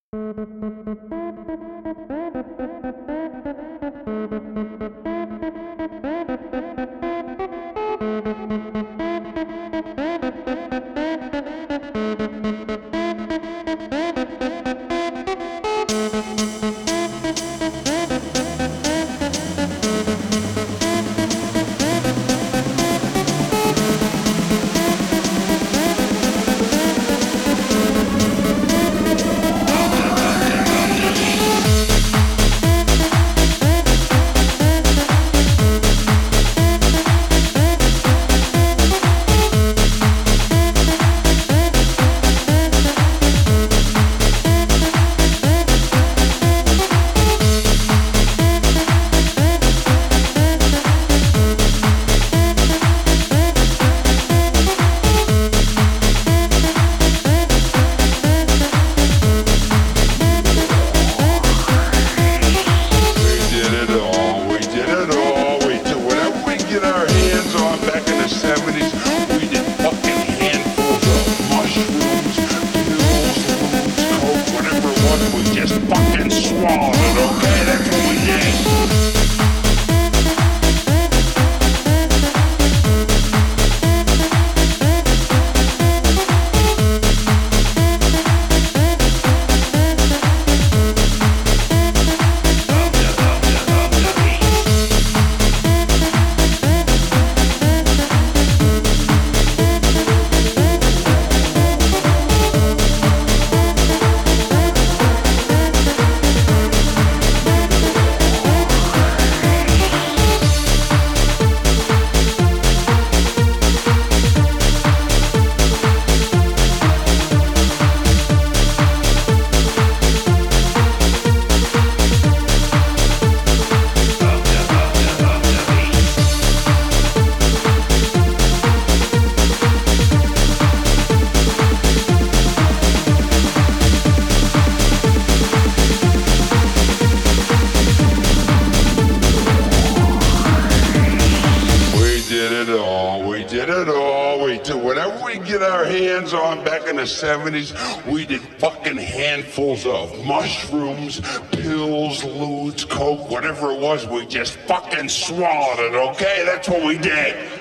Whatever we get our hands on back in the 70s, we did fucking handfuls of mushrooms, pills, lewds, coke, whatever it was, we just fucking swallowed it, okay? That's what we did.